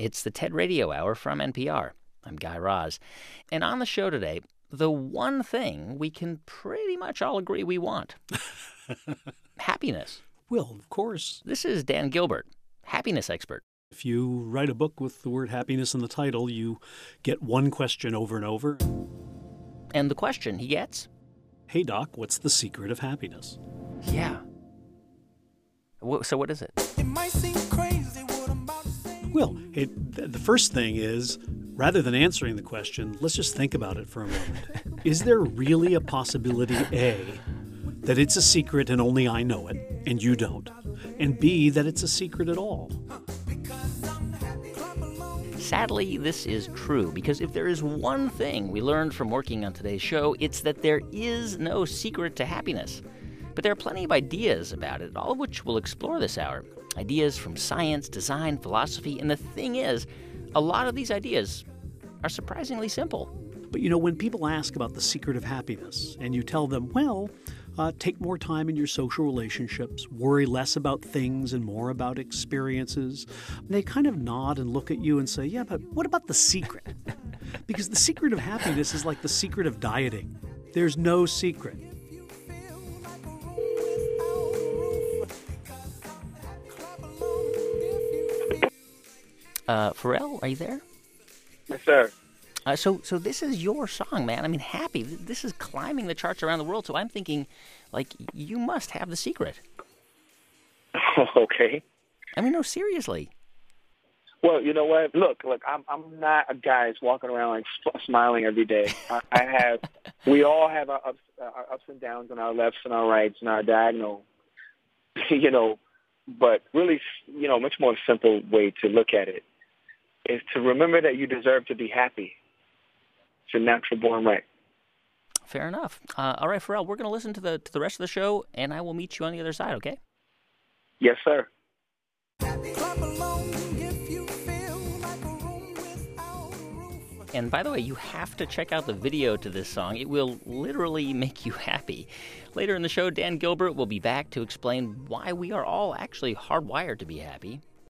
It's the TED Radio Hour from NPR. I'm Guy Raz. And on the show today, the one thing we can pretty much all agree we want. Happiness. Well, of course. This is Dan Gilbert, happiness expert. If you write a book with the word happiness in the title, you get one question over and over. And the question he gets? Hey, Doc, what's the secret of happiness? Yeah. So what is it? It might seem crazy what I'm about to say. Well, the first thing is, rather than answering the question, let's just think about it for a moment. Is there really a possibility, A, that it's a secret and only I know it, and you don't? And B, that it's a secret at all? Sadly, this is true, because if there is one thing we learned from working on today's show, it's that there is no secret to happiness. But there are plenty of ideas about it, all of which we'll explore this hour. Ideas from science, design, philosophy, and the thing is, a lot of these ideas are surprisingly simple. But when people ask about the secret of happiness, and you tell them, well, take more time in your social relationships, worry less about things and more about experiences, they kind of nod and look at you and say, yeah, but what about the secret? Because the secret of happiness is like the secret of dieting. There's no secret. Pharrell, are you there? Yes, sir. So this is your song, man. I mean, Happy. This is climbing the charts around the world. So I'm thinking, you must have the secret. Okay. I mean, no, seriously. Well, you know what? Look. I'm not a guy that's walking around smiling every day. We all have our ups and downs and our lefts and our rights and our diagonal. But really, much more simple way to look at it is to remember that you deserve to be happy. It's your natural born right. Fair enough. All right, Pharrell, we're going to listen to the rest of the show, and I will meet you on the other side, okay? Yes, sir. Clap along if you feel like a room without a roof. And by the way, you have to check out the video to this song. It will literally make you happy. Later in the show, Dan Gilbert will be back to explain why we are all actually hardwired to be happy.